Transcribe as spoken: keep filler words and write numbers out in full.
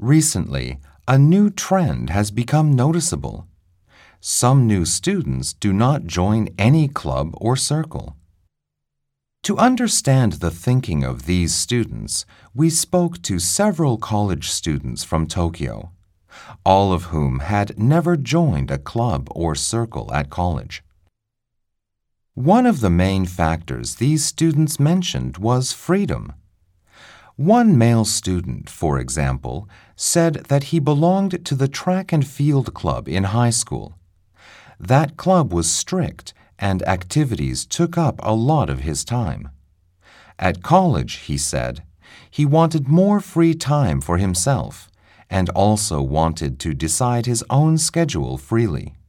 Recently, a new trend has become noticeable. Some new students do not join any club or circle. To understand the thinking of these students, we spoke to several college students from Tokyo, all of whom had never joined a club or circle at college. One of the main factors these students mentioned was freedom. One male student, for example, said that he belonged to the track and field club in high school. That club was strict and activities took up a lot of his time. At college, he said, he wanted more free time for himself and also wanted to decide his own schedule freely.